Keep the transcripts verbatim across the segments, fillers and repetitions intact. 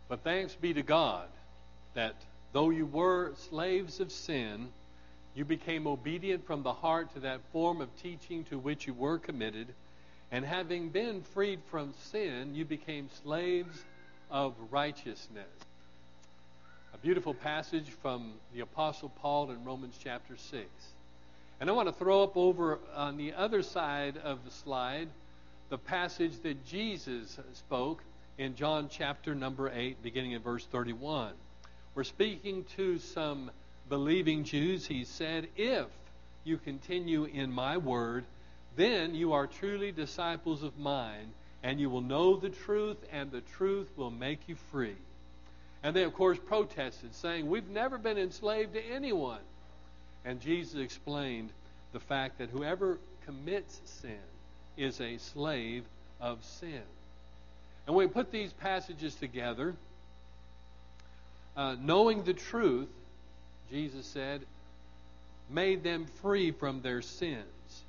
But thanks be to God that though you were slaves of sin, you became obedient from the heart to that form of teaching to which you were committed, and having been freed from sin, you became slaves of righteousness. A beautiful passage from the Apostle Paul in Romans chapter six. And I want to throw up over on the other side of the slide the passage that Jesus spoke in John chapter number eight, beginning in verse thirty-one. We're speaking to some believing Jews. He said, "If you continue in my word, then you are truly disciples of mine, and you will know the truth, and the truth will make you free." And they, of course, protested, saying, "We've never been enslaved to anyone." And Jesus explained the fact that whoever commits sin is a slave of sin. And when we put these passages together, uh, knowing the truth, Jesus said, made them free from their sins.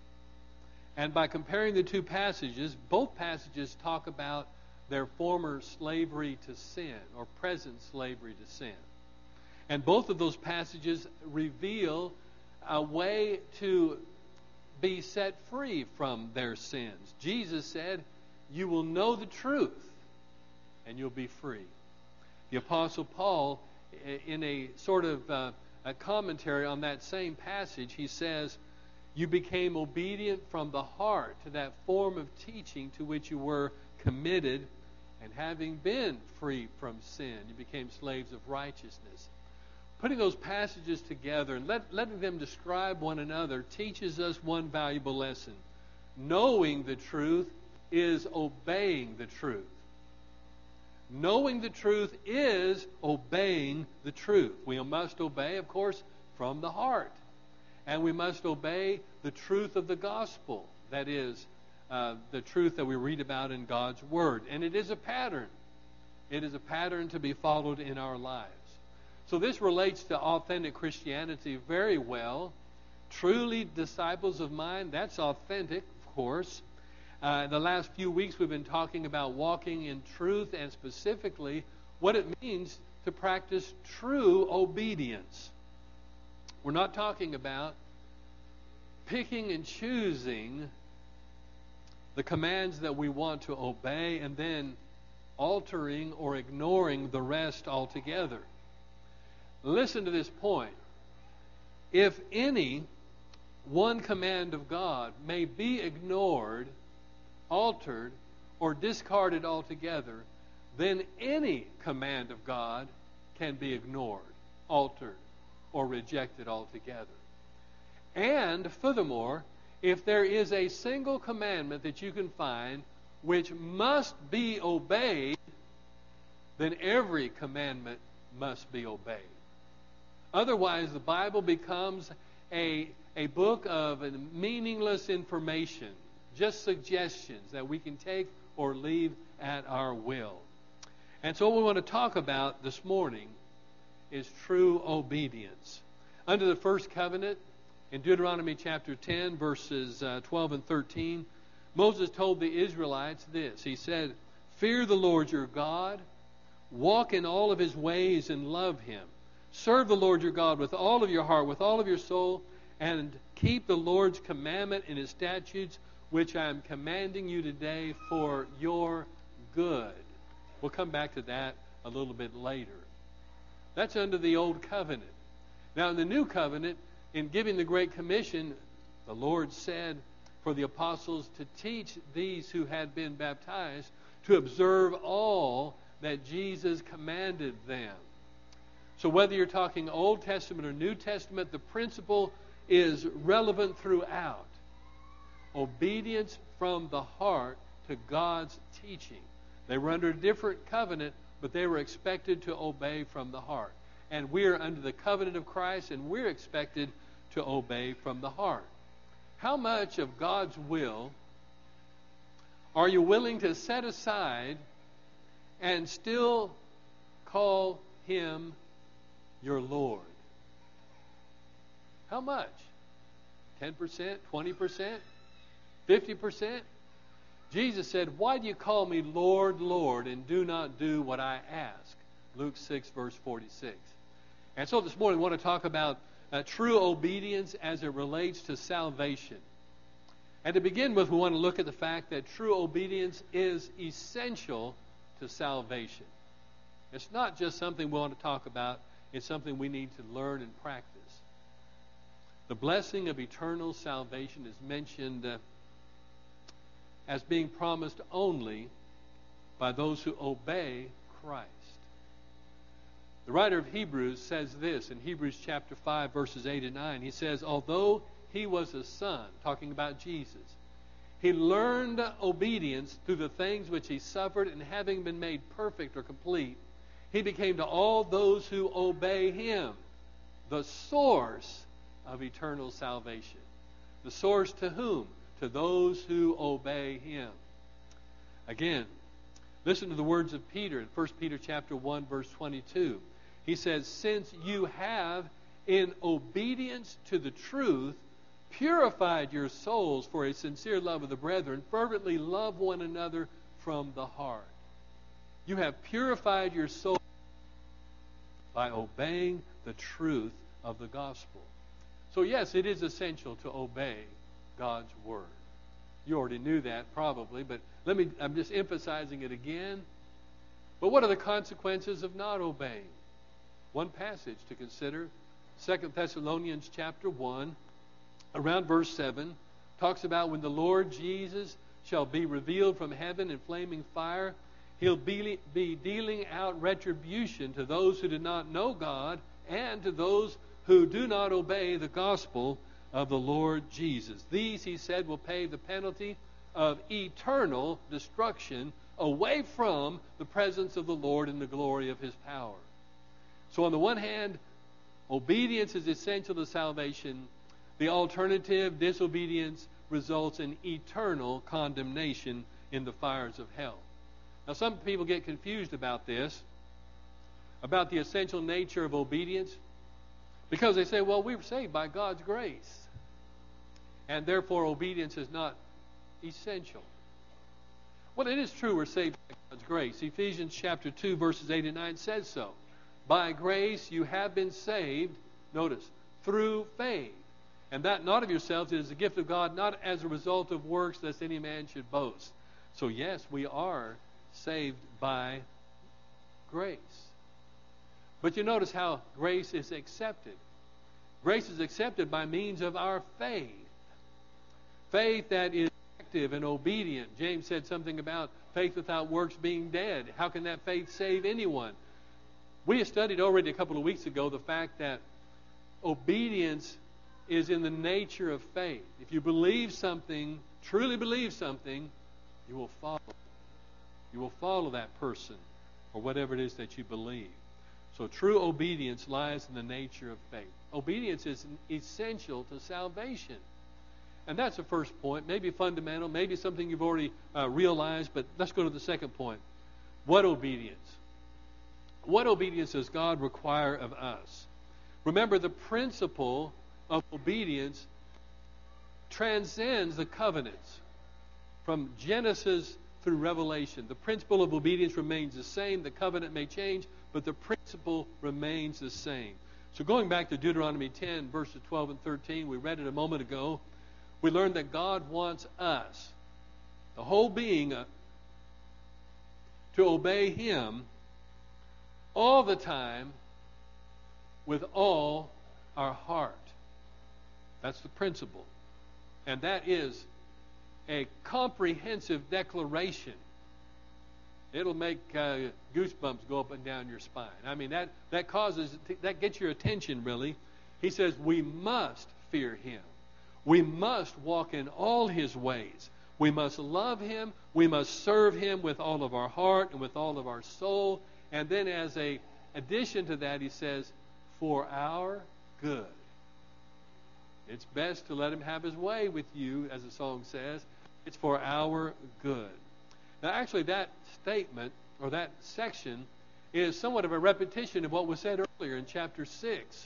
And by comparing the two passages, both passages talk about their former slavery to sin or present slavery to sin. And both of those passages reveal a way to be set free from their sins. Jesus said, "You will know the truth, and you'll be free." The Apostle Paul, in a sort of uh, a commentary on that same passage, he says, "You became obedient from the heart to that form of teaching to which you were committed, and having been free from sin, you became slaves of righteousness." Putting those passages together and let, letting them describe one another teaches us one valuable lesson. Knowing the truth is obeying the truth. Knowing the truth is obeying the truth. We must obey, of course, from the heart. And we must obey the truth of the gospel. That is, uh, the truth that we read about in God's Word. And it is a pattern. It is a pattern to be followed in our lives. So this relates to authentic Christianity very well. Truly disciples of mine, that's authentic, of course. Uh, the last few weeks we've been talking about walking in truth and specifically what it means to practice true obedience. We're not talking about picking and choosing the commands that we want to obey and then altering or ignoring the rest altogether. Listen to this point. If any one command of God may be ignored, altered, or discarded altogether, then any command of God can be ignored, altered, or rejected altogether. And furthermore, if there is a single commandment that you can find which must be obeyed, then every commandment must be obeyed. Otherwise, the Bible becomes a, a book of meaningless information, just suggestions that we can take or leave at our will. And so what we want to talk about this morning is true obedience. Under the first covenant, in Deuteronomy chapter ten, verses uh, twelve and thirteen, Moses told the Israelites this. He said, "Fear the Lord your God, walk in all of his ways and love him. Serve the Lord your God with all of your heart, with all of your soul, and keep the Lord's commandment and his statutes, which I am commanding you today for your good." We'll come back to that a little bit later. That's under the Old Covenant. Now, in the New Covenant, in giving the Great Commission, the Lord said for the apostles to teach these who had been baptized to observe all that Jesus commanded them. So whether you're talking Old Testament or New Testament, the principle is relevant throughout. Obedience from the heart to God's teaching. They were under a different covenant, but they were expected to obey from the heart. And we're under the covenant of Christ, and we're expected to obey from the heart. How much of God's will are you willing to set aside and still call him your Lord? How much? ten percent? twenty percent? fifty percent? Jesus said, "Why do you call me Lord, Lord, and do not do what I ask?" Luke six, verse forty-six. And so this morning we want to talk about uh, true obedience as it relates to salvation. And to begin with, we want to look at the fact that true obedience is essential to salvation. It's not just something we want to talk about, it's something we need to learn and practice. The blessing of eternal salvation is mentioned uh, as being promised only by those who obey Christ. The writer of Hebrews says this in Hebrews chapter five, verses eight and nine. He says, although he was a son, talking about Jesus, he learned obedience through the things which he suffered, and having been made perfect or complete, he became to all those who obey him the source of eternal salvation. The source to whom? To those who obey him. Again, listen to the words of Peter in First Peter chapter one, verse twenty-two. He says, since you have, in obedience to the truth, purified your souls for a sincere love of the brethren, fervently love one another from the heart. You have purified your soul by obeying the truth of the gospel. So yes, it is essential to obey God's word. You already knew that probably, but let me, I'm just emphasizing it again. But what are the consequences of not obeying? One passage to consider, Second Thessalonians chapter one, around verse seven, talks about when the Lord Jesus shall be revealed from heaven in flaming fire, he'll be, be dealing out retribution to those who did not know God and to those who do not obey the gospel of the Lord Jesus. These, he said, will pay the penalty of eternal destruction away from the presence of the Lord and the glory of his power. So on the one hand, obedience is essential to salvation. The alternative, disobedience, results in eternal condemnation in the fires of hell. Now some people get confused about this, about the essential nature of obedience, because they say, well, we were saved by God's grace, and therefore obedience is not essential. Well, it is true we're saved by God's grace. Ephesians chapter two, verses eight and nine says so. By grace you have been saved, notice, through faith. And that not of yourselves, it is a gift of God, not as a result of works, lest any man should boast. So yes, we are saved by grace. But you notice how grace is accepted. Grace is accepted by means of our faith. Faith that is active and obedient. James said something about faith without works being dead. How can that faith save anyone? We have studied already a couple of weeks ago the fact that obedience is in the nature of faith. If you believe something, truly believe something, you will follow. You will follow that person or whatever it is that you believe. So true obedience lies in the nature of faith. Obedience is essential to salvation. And that's the first point, maybe fundamental, maybe something you've already uh, realized, but let's go to the second point. What obedience? What obedience does God require of us? Remember, the principle of obedience transcends the covenants. From Genesis through Revelation, the principle of obedience remains the same. The covenant may change, but the principle remains the same. So going back to Deuteronomy ten, verses twelve and thirteen, we read it a moment ago, we learned that God wants us, the whole being, uh, to obey him all the time with all our heart. That's the principle. And that is a comprehensive declaration. It'll make uh, goosebumps go up and down your spine. I mean, that, that causes, that gets your attention, really. He says we must fear him. We must walk in all his ways. We must love him. We must serve him with all of our heart and with all of our soul. And then as a addition to that, he says, for our good. It's best to let him have his way with you, as the song says. It's for our good. Now, actually, that statement, or that section, is somewhat of a repetition of what was said earlier in chapter six.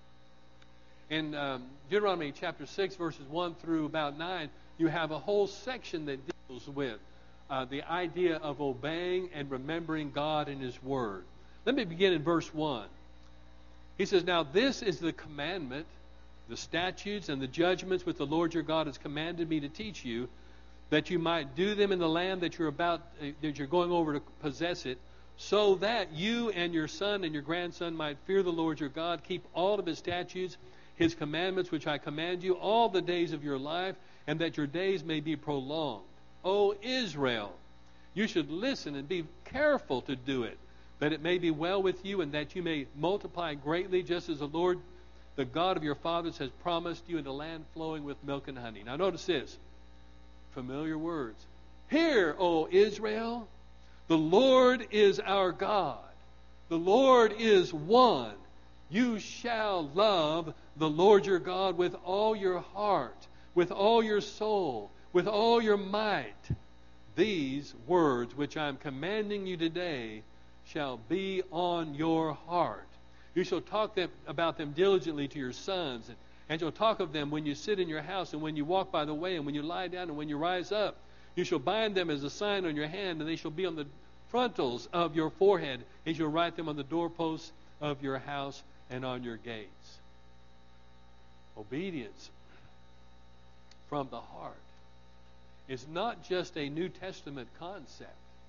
In um, Deuteronomy chapter six, verses one through about nine, you have a whole section that deals with uh, the idea of obeying and remembering God and his word. Let me begin in verse one. He says, "Now this is the commandment, the statutes and the judgments which the Lord your God has commanded me to teach you, that you might do them in the land that you're about, uh, that you're going over to possess it, so that you and your son and your grandson might fear the Lord your God, keep all of his statutes, his commandments which I command you all the days of your life, and that your days may be prolonged. O Israel, you should listen and be careful to do it, that it may be well with you, and that you may multiply greatly, just as the Lord, the God of your fathers, has promised you in a land flowing with milk and honey." Now notice this. Familiar words. "Hear, O Israel, the Lord is our God. The Lord is one. You shall love the Lord your God with all your heart, with all your soul, with all your might. These words which I am commanding you today shall be on your heart. You shall talk them, about them diligently to your sons, and, and shall talk of them when you sit in your house, and when you walk by the way, and when you lie down, and when you rise up. You shall bind them as a sign on your hand, and they shall be on the frontals of your forehead. And you shall write them on the doorposts of your house and on your gates." Obedience from the heart is not just a New Testament concept.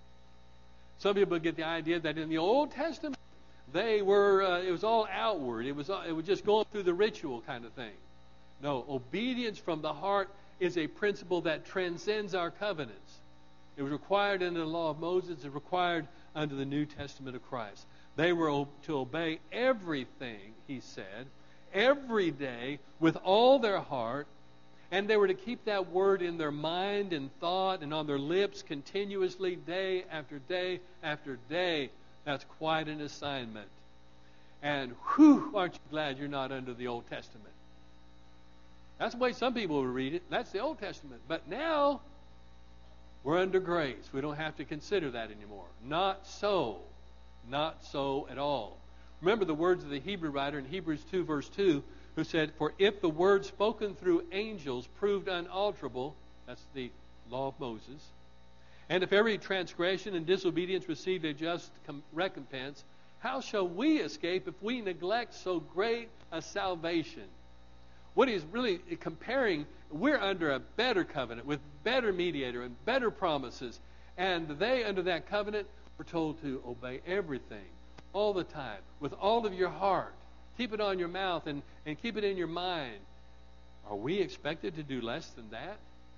Some people get the idea that in the Old Testament, they were, uh, it was all outward. It was, it was just going through the ritual kind of thing. No, obedience from the heart is a principle that transcends our covenants. It was required under the law of Moses. It was required under the New Testament of Christ. They were to obey everything, he said, every day with all their heart, and they were to keep that word in their mind and thought and on their lips continuously, day after day after day. That's quite an assignment. And whew, aren't you glad you're not under the Old Testament? That's the way some people would read it. That's the Old Testament. But now, we're under grace. We don't have to consider that anymore. Not so. Not so at all. Remember the words of the Hebrew writer in Hebrews two, verse two, who said, "For if the word spoken through angels proved unalterable," that's the law of Moses, "and if every transgression and disobedience received a just com- recompense, how shall we escape if we neglect so great a salvation?" What he's really comparing, we're under a better covenant with better mediator and better promises. And they, under that covenant, were told to obey everything, all the time, with all of your heart. Keep it on your mouth and, and keep it in your mind. Are we expected to do less than that?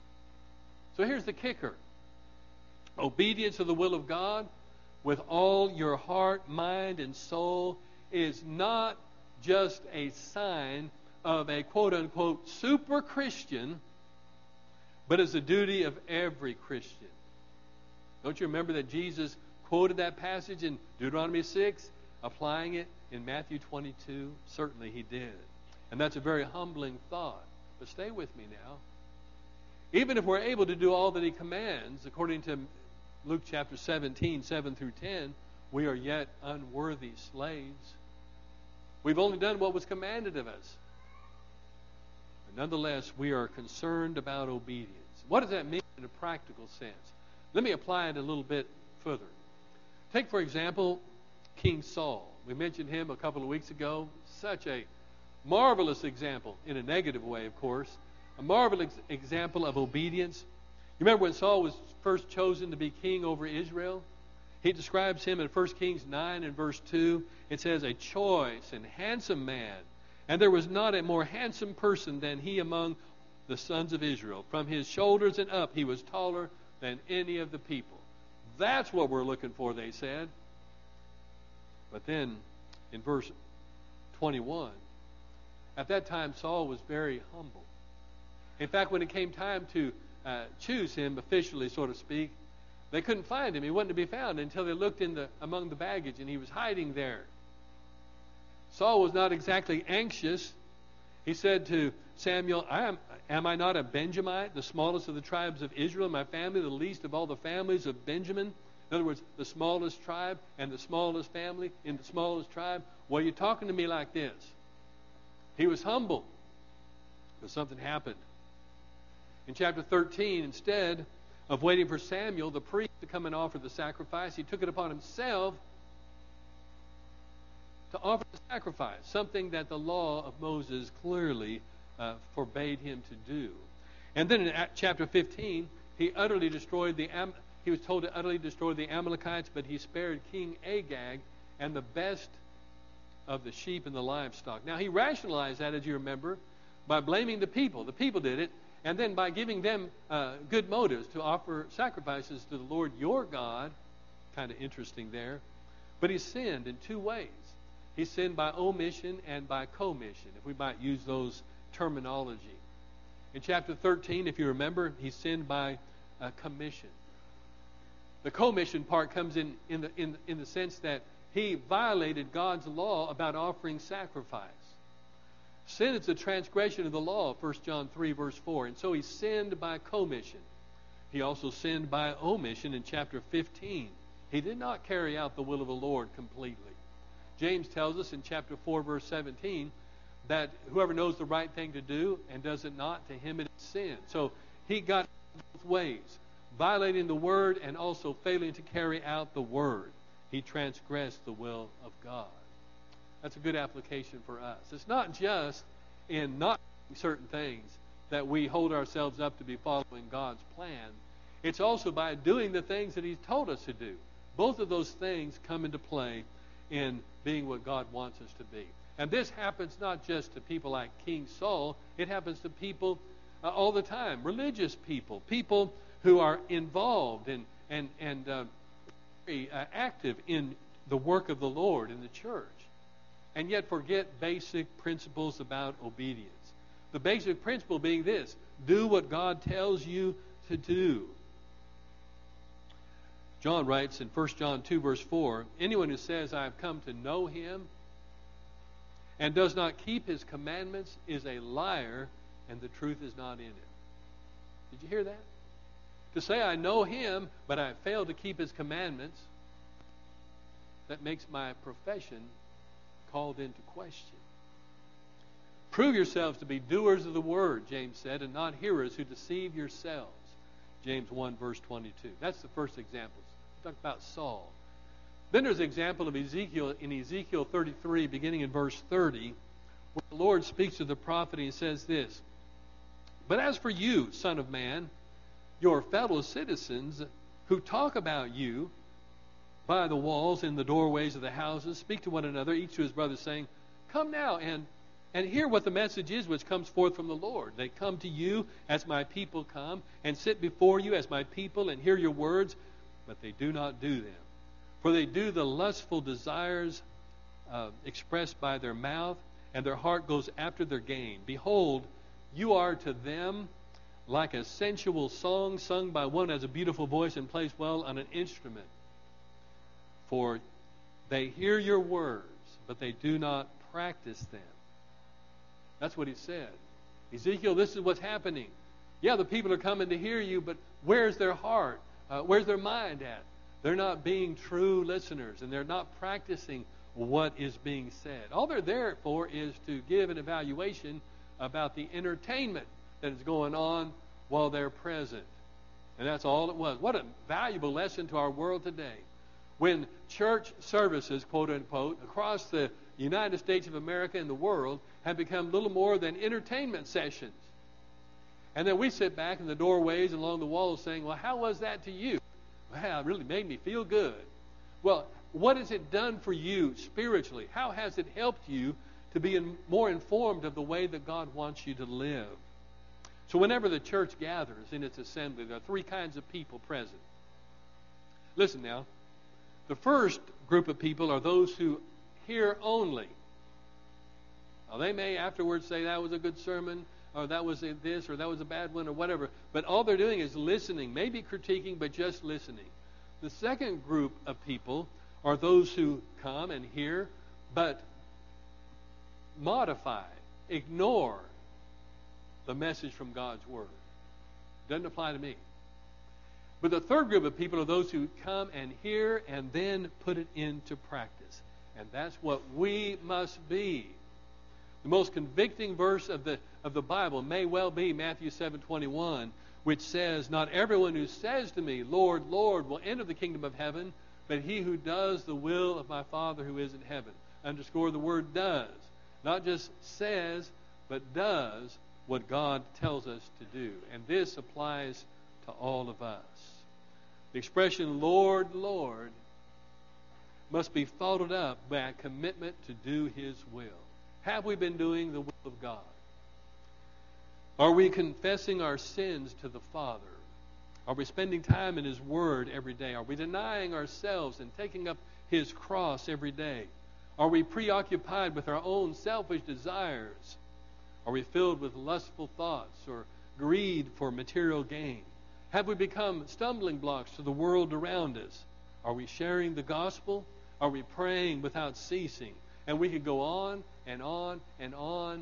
So here's the kicker. Obedience to the will of God with all your heart, mind, and soul is not just a sign of a quote-unquote super Christian, but is the duty of every Christian. Don't you remember that Jesus quoted that passage in Deuteronomy six, applying it in Matthew twenty-two? Certainly he did. And that's a very humbling thought. But stay with me now. Even if we're able to do all that he commands, according to Luke chapter seventeen, seven through ten, we are yet unworthy slaves. We've only done what was commanded of us. But nonetheless, we are concerned about obedience. What does that mean in a practical sense? Let me apply it a little bit further. Take, for example, King Saul. We mentioned him a couple of weeks ago. Such a marvelous example, in a negative way, of course. A marvelous example of obedience. You remember when Saul was first chosen to be king over Israel? He describes him in First Kings nine and verse two. It says, "A choice and handsome man, and there was not a more handsome person than he among the sons of Israel. From his shoulders and up, he was taller than any of the people." That's what we're looking for, they said. But then, in verse twenty-one, at that time Saul was very humble. In fact, when it came time to uh, choose him officially, so to speak, they couldn't find him. He wasn't to be found until they looked in the among the baggage, and he was hiding there. Saul was not exactly anxious. He said to Samuel, I am, am I not a Benjamite, the smallest of the tribes of Israel, my family, the least of all the families of Benjamin? In other words, the smallest tribe and the smallest family in the smallest tribe. Why are you talking to me like this? He was humble. But something happened. In chapter thirteen, instead of waiting for Samuel, the priest, to come and offer the sacrifice, he took it upon himself to offer the sacrifice, something that the law of Moses clearly uh, forbade him to do. And then in chapter fifteen, he utterly destroyed the Am- he was told to utterly destroy the Amalekites, but he spared King Agag and the best of the sheep and the livestock. Now, he rationalized that, as you remember, by blaming the people. The people did it, and then by giving them uh, good motives to offer sacrifices to the Lord your God. Kind of interesting there. But he sinned in two ways. He sinned by omission and by commission, if we might use those terminology. In chapter thirteen, if you remember, he sinned by uh, commission. The commission part comes in in the, in, in the sense that he violated God's law about offering sacrifice. Sin is a transgression of the law, First John three, verse four. And so he sinned by commission. He also sinned by omission in chapter fifteen. He did not carry out the will of the Lord completely. James tells us in chapter four, verse seventeen, that whoever knows the right thing to do and does it not, to him it is sin. So he got both ways, violating the word and also failing to carry out the word. He transgressed the will of God. That's a good application for us. It's not just in not doing certain things that we hold ourselves up to be following God's plan. It's also by doing the things that He's told us to do. Both of those things come into play in being what God wants us to be. And this happens not just to people like King Saul. It happens to people uh, all the time. Religious people. People who are involved and, and, and uh, very uh, active in the work of the Lord in the church. And yet forget basic principles about obedience. The basic principle being this: do what God tells you to do. John writes in First John two, verse four, anyone who says, I have come to know Him, and does not keep His commandments is a liar, and the truth is not in him. Did you hear that? To say I know Him, but I fail to keep His commandments, that makes my profession called into question. Prove yourselves to be doers of the word, James said, and not hearers who deceive yourselves. James one, verse twenty-two. That's the first example. We talked about Saul. Then there's an example of Ezekiel in Ezekiel thirty-three, beginning in verse thirty, where the Lord speaks to the prophet and He says this: But as for you, son of man, your fellow citizens who talk about you by the walls and the doorways of the houses, speak to one another, each to his brother, saying, Come now and And hear what the message is which comes forth from the Lord. They come to you as my people come, and sit before you as my people, and hear your words, but they do not do them. For they do the lustful desires uh, expressed by their mouth, and their heart goes after their gain. Behold, you are to them like a sensual song sung by one who has a beautiful voice and plays well on an instrument. For they hear your words, but they do not practice them. That's what he said. Ezekiel, this is what's happening. Yeah, the people are coming to hear you, but where's their heart? Uh, where's their mind at? They're not being true listeners, and they're not practicing what is being said. All they're there for is to give an evaluation about the entertainment that is going on while they're present. And that's all it was. What a valuable lesson to our world today. When church services, quote unquote, across the United States of America and the world have become little more than entertainment sessions. And then we sit back in the doorways and along the walls saying, well, how was that to you? Well, it really made me feel good. Well, what has it done for you spiritually? How has it helped you to be in, more informed of the way that God wants you to live? So whenever the church gathers in its assembly, there are three kinds of people present. Listen now. The first group of people are those who hear only. Now, they may afterwards say that was a good sermon, or that was a this, or that was a bad one, or whatever. But all they're doing is listening, maybe critiquing, but just listening. The second group of people are those who come and hear, but modify, ignore the message from God's Word. Doesn't apply to me. But the third group of people are those who come and hear and then put it into practice. And that's what we must be. The most convicting verse of the of the Bible may well be Matthew seven twenty-one, which says, Not everyone who says to me, Lord, Lord, will enter the kingdom of heaven, but he who does the will of my Father who is in heaven. underscore the word does. Not just says, but does what God tells us to do. And this applies to all of us. The expression, Lord, Lord, must be followed up by a commitment to do His will. Have we been doing the will of God? Are we confessing our sins to the Father? Are we spending time in His Word every day? Are we denying ourselves and taking up His cross every day? Are we preoccupied with our own selfish desires? Are we filled with lustful thoughts or greed for material gain? Have we become stumbling blocks to the world around us? Are we sharing the gospel? Are we praying without ceasing? And we could go on and on and on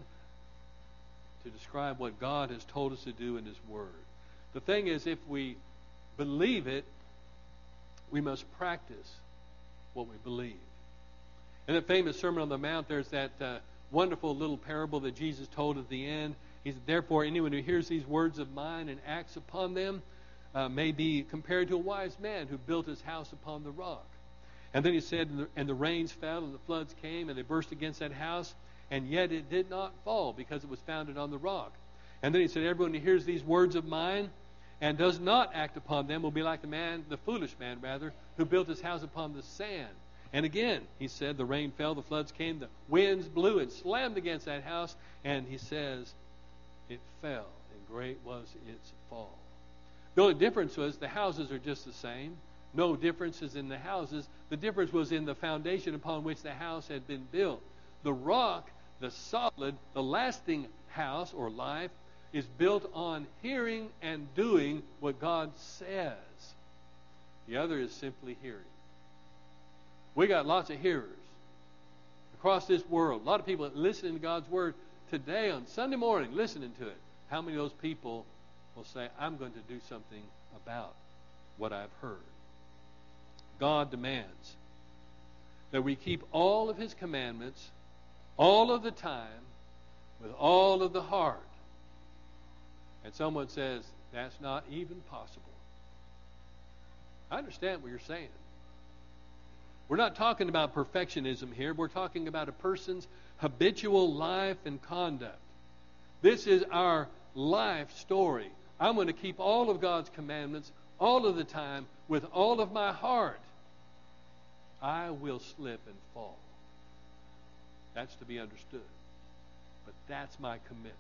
to describe what God has told us to do in His Word. The thing is, if we believe it, we must practice what we believe. In that famous Sermon on the Mount, there's that uh, wonderful little parable that Jesus told at the end. He said, therefore, anyone who hears these words of mine and acts upon them uh, may be compared to a wise man who built his house upon the rock. And then he said, and the, and the rains fell, and the floods came, and they burst against that house, and yet it did not fall, because it was founded on the rock. And then he said, everyone who hears these words of mine and does not act upon them will be like the man, the foolish man rather, who built his house upon the sand. And again, he said, the rain fell, the floods came, the winds blew and slammed against that house, and he says, it fell, and great was its fall. The only difference was the houses are just the same. No differences in the houses. The difference was in the foundation upon which the house had been built. The rock, the solid, the lasting house or life, is built on hearing and doing what God says. The other is simply hearing. We got lots of hearers across this world. A lot of people listening to God's Word today on Sunday morning, listening to it. How many of those people will say, I'm going to do something about what I've heard? God demands that we keep all of His commandments all of the time with all of the heart. And someone says, that's not even possible. I understand what you're saying. We're not talking about perfectionism here. We're talking about a person's habitual life and conduct. This is our life story. I'm going to keep all of God's commandments all of the time with all of my heart. I will slip and fall. That's to be understood. But that's my commitment.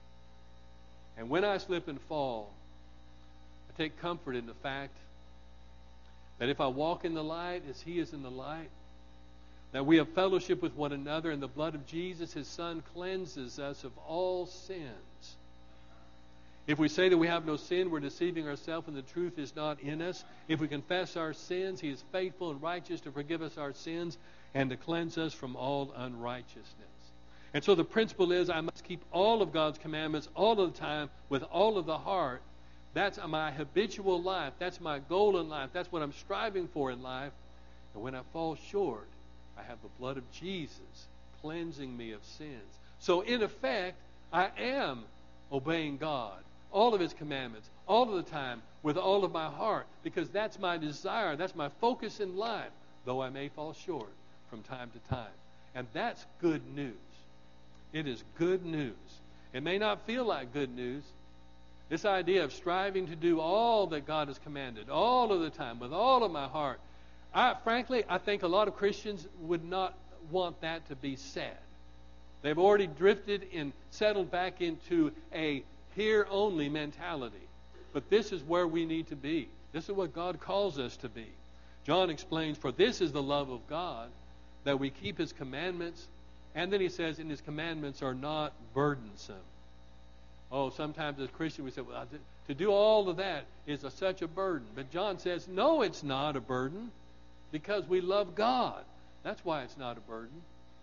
And when I slip and fall, I take comfort in the fact that if I walk in the light as He is in the light, that we have fellowship with one another, and the blood of Jesus, His Son, cleanses us of all sins. If we say that we have no sin, we're deceiving ourselves and the truth is not in us. If we confess our sins, He is faithful and righteous to forgive us our sins and to cleanse us from all unrighteousness. And so the principle is I must keep all of God's commandments all of the time with all of the heart. That's my habitual life. That's my goal in life. That's what I'm striving for in life. And when I fall short, I have the blood of Jesus cleansing me of sins. So in effect, I am obeying God, all of His commandments, all of the time, with all of my heart, because that's my desire. That's my focus in life, though I may fall short from time to time. And that's good news. It is good news. It may not feel like good news. This idea of striving to do all that God has commanded, all of the time, with all of my heart, I, frankly, I think a lot of Christians would not want that to be said. They've already drifted and settled back into a here-only mentality. But this is where we need to be. This is what God calls us to be. John explains, for this is the love of God, that we keep His commandments. And then he says, and His commandments are not burdensome. Oh, sometimes as Christians we say, well, to do all of that is a, such a burden. But John says, no, it's not a burden, because we love God. That's why it's not a burden.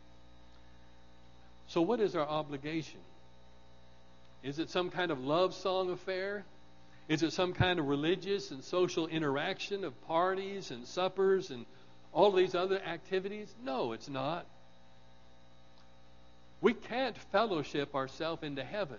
So what is our obligation? Is it some kind of love song affair? Is it some kind of religious and social interaction of parties and suppers and all these other activities? No, it's not. We can't fellowship ourselves into heaven.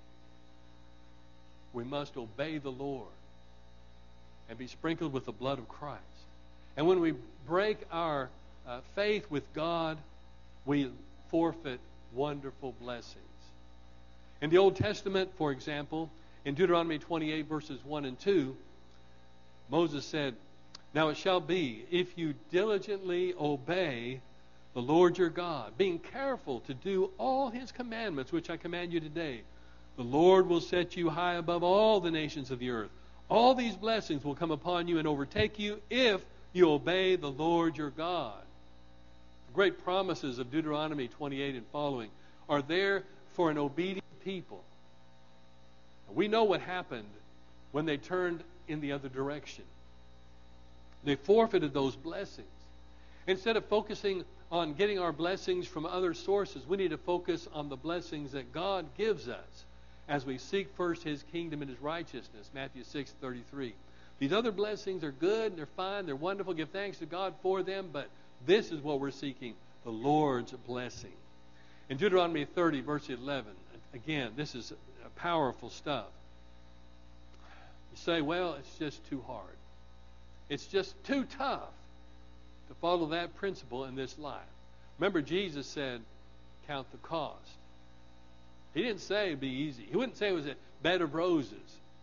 We must obey the Lord and be sprinkled with the blood of Christ. And when we break our uh, faith with God, we forfeit wonderful blessings. In the Old Testament, for example, in Deuteronomy twenty-eight, verses one and two, Moses said, "Now it shall be, if you diligently obey the Lord your God, being careful to do all his commandments, which I command you today, the Lord will set you high above all the nations of the earth. All these blessings will come upon you and overtake you if you obey the Lord your God." The great promises of Deuteronomy twenty-eight and following are there for an obedient people. We know what happened when they turned in the other direction. They forfeited those blessings. Instead of focusing on getting our blessings from other sources, we need to focus on the blessings that God gives us as we seek first his kingdom and his righteousness, Matthew six thirty-three. These other blessings are good, they're fine, they're wonderful. Give thanks to God for them, but this is what we're seeking, the Lord's blessing. In Deuteronomy thirty, verse eleven, again, this is powerful stuff. You say, well, it's just too hard. It's just too tough to follow that principle in this life. Remember, Jesus said, count the cost. He didn't say it'd be easy. He wouldn't say it was a bed of roses.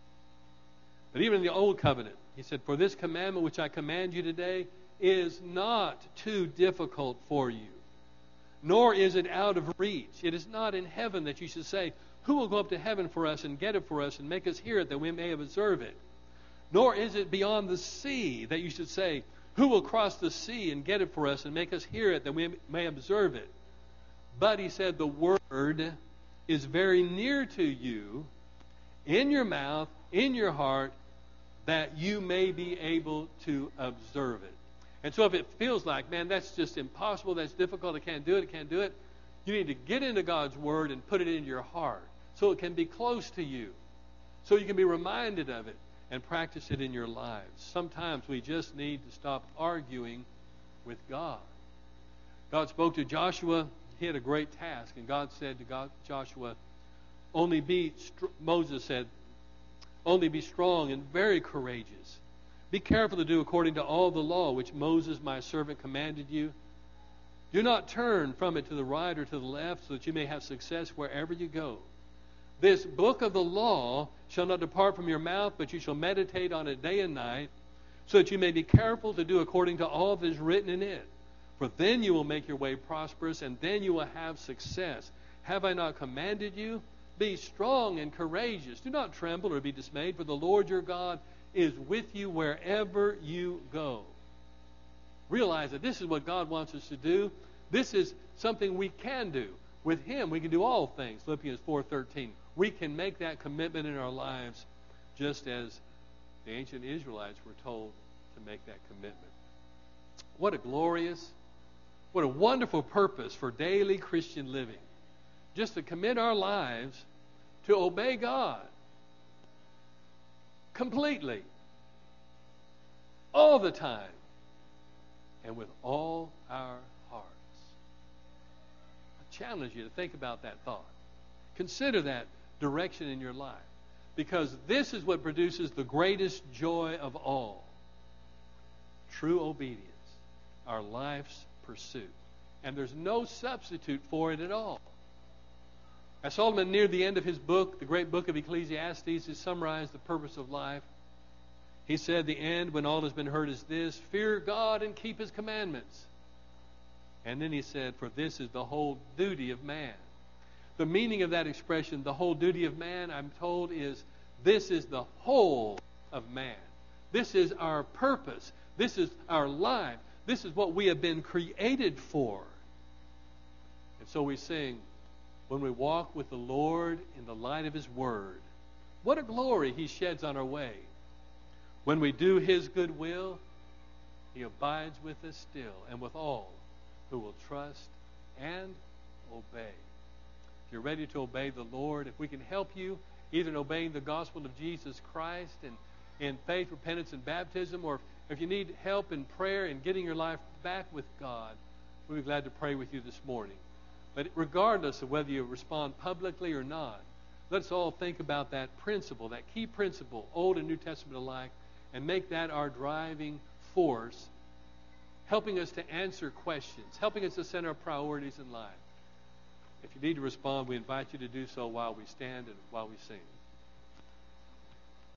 But even in the Old Covenant, he said, "For this commandment which I command you today is not too difficult for you, nor is it out of reach. It is not in heaven that you should say, who will go up to heaven for us and get it for us and make us hear it that we may observe it? Nor is it beyond the sea that you should say, who will cross the sea and get it for us and make us hear it that we may observe it? But," he said, "the word is very near to you, in your mouth, in your heart, that you may be able to observe it." And so if it feels like, man, that's just impossible, that's difficult, I can't do it, I can't do it, you need to get into God's word and put it into your heart so it can be close to you, so you can be reminded of it and practice it in your lives. Sometimes we just need to stop arguing with God. God spoke to Joshua. He had a great task, and God said to God, Joshua, only be, Moses said, only be strong and very courageous. Be careful to do according to all the law which Moses my servant commanded you. Do not turn from it to the right or to the left, so that you may have success wherever you go. This book of the law shall not depart from your mouth, but you shall meditate on it day and night, so that you may be careful to do according to all that is written in it. For then you will make your way prosperous, and then you will have success. Have I not commanded you? Be strong and courageous. Do not tremble or be dismayed, for the Lord your God is with you wherever you go. Realize that this is what God wants us to do. This is something we can do. With him, we can do all things. Philippians four thirteen. We can make that commitment in our lives just as the ancient Israelites were told to make that commitment. What a glorious, what a wonderful purpose for daily Christian living. Just to commit our lives to obey God completely, all the time, and with all our hearts. I challenge you to think about that thought. Consider that direction in your life, because this is what produces the greatest joy of all. True obedience, our life's pursuit. And there's no substitute for it at all. As Solomon neared the end of his book, the great book of Ecclesiastes, he summarized the purpose of life. He said, the end, when all has been heard, is this: fear God and keep his commandments. And then he said, for this is the whole duty of man. The meaning of that expression, the whole duty of man, I'm told, is this is the whole of man. This is our purpose. This is our life. This is what we have been created for. And so we sing, when we walk with the Lord in the light of his word, what a glory he sheds on our way. When we do his good will, he abides with us still and with all who will trust and obey. If you're ready to obey the Lord, if we can help you either in obeying the gospel of Jesus Christ and in faith, repentance, and baptism, or if you need help in prayer and getting your life back with God, we'll be glad to pray with you this morning. But regardless of whether you respond publicly or not, let's all think about that principle, that key principle, Old and New Testament alike, and make that our driving force helping us to answer questions, helping us to set our priorities in life. If you need to respond, we invite you to do so while we stand and while we sing.